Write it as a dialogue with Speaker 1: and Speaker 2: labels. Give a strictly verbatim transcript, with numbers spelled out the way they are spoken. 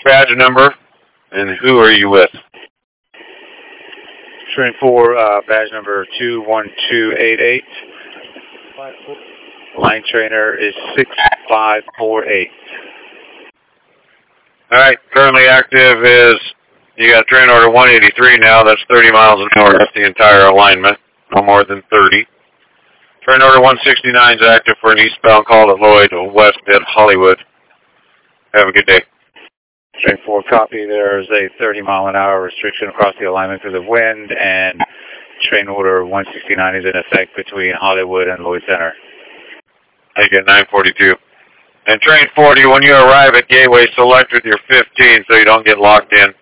Speaker 1: Badge number, and who are you with?
Speaker 2: Train four, uh, badge number two one two eight eight. Line trainer is six five four eight.
Speaker 1: All right, currently active is, you got train order one eighty-three now, that's thirty miles an hour, that's the entire alignment, no more than thirty. Train order one sixty-nine is active for an eastbound call to Lloyd, west at Hollywood. Have a good day.
Speaker 2: Train four, copy. There's a thirty mile an hour restriction across the alignment because of wind, and train order one sixty-nine is in effect between Hollywood and Lloyd Center.
Speaker 1: I get nine forty-two. And train forty, when you arrive at Gateway, select with your fifteen so you don't get locked in.